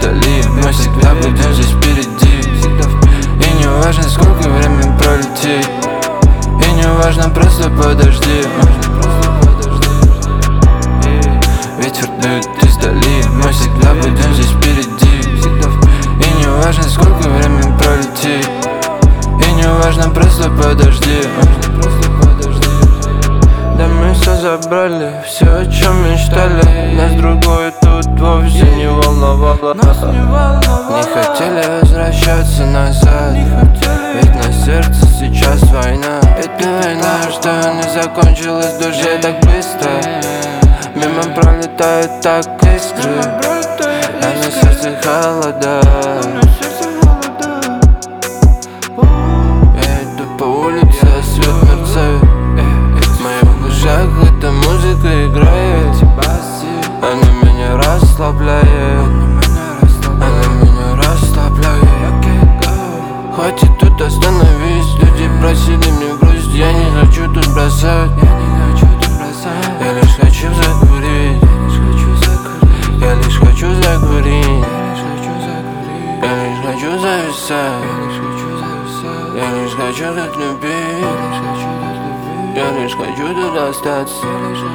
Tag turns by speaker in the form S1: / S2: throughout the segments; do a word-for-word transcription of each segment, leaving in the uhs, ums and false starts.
S1: вдали, мы всегда будем здесь впереди. И не важно, сколько времени пролетит, и не важно, просто подожди. Ветер дует издали, мы всегда будем здесь впереди. И не важно, сколько времени пролетит, и не важно, просто подожди. Да мы все забрали, все, о чем мечтали. Нас другое тут вовсе не волновало. Не хотели возвращаться назад, ведь на сердце сейчас война. Это война, что не закончилась в душе так быстро. Мимо пролетают так искры, а на сердце холода. Я иду по улице, а свет мерцает. В моих ушах эта музыка играет. Она меня расслабляет, она меня расслабляет. Хватит тут остановись, люди просили мне грусть. Я не хочу тут бросать, я лишь хочу закурить, я лишь хочу закурить, я лишь хочу зависать, я лишь хочу как любить, я лишь хочу тут остаться.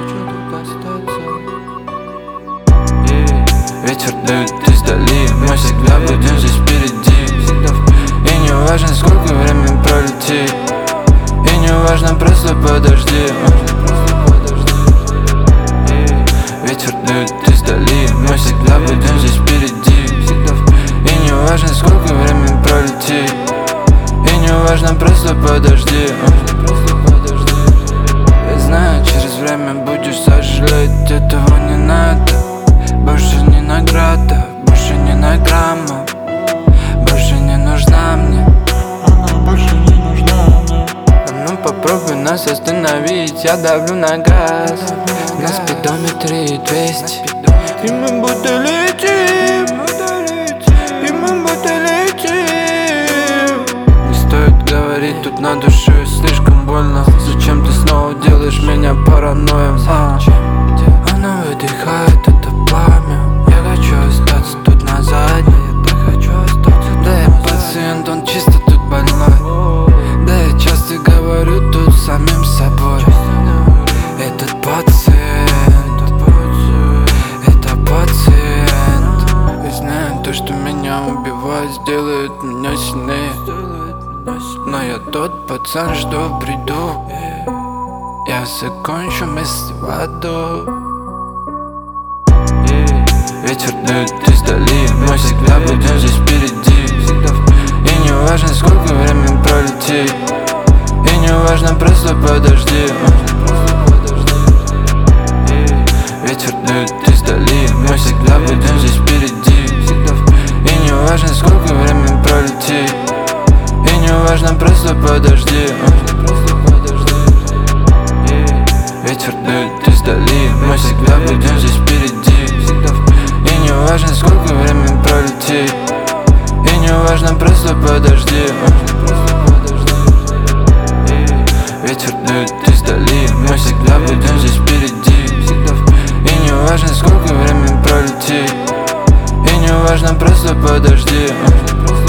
S1: Ветер дует издали, мы всегда будем здесь впереди. И не важно, сколько времени пролетит, и не важно, просто подожди. Ветер дует издали, мы всегда будем здесь впереди. И не важно, сколько времени пролетит, и не важно, просто подожди. Я знаю, через время будешь сожалеть, этого не надо. Больше не награда, больше не на грамма, больше не нужна мне.
S2: Она больше не нужна мне.
S1: Ну попробуй нас остановить, я давлю на газ. На спидометре двести, и мы будто летим, и мы будто летим. Не стоит говорить тут на душе, слишком больно. Зачем ты снова делаешь меня параноем? А, она выдыхает это пламя. Я хочу остаться тут на задней, я хочу остаться. Да я пациент, он чисто тут больной. Да я часто говорю тут с самим собой. Этот пациент, это пациент. Я знаю, то, что меня убивает, сделает меня сильнее. Но я тот пацан, что приду. Я закончу мысли в аду. Ветер дует издали, мы всегда будем здесь впереди. И не важно, сколько времени пролетит, и не важно, просто подожди. Ветер дует издали, мы всегда будем здесь впереди. И не важно, сколько времени пролетит, и не важно, просто подожди. Ветер дует издали, мы всегда будем здесь впереди. И не важно, сколько времени пролетит, и не важно, просто подожди. Ветер дует издали, мы всегда будем здесь впереди. И не важно, сколько времени пролетит, и не важно, просто подожди.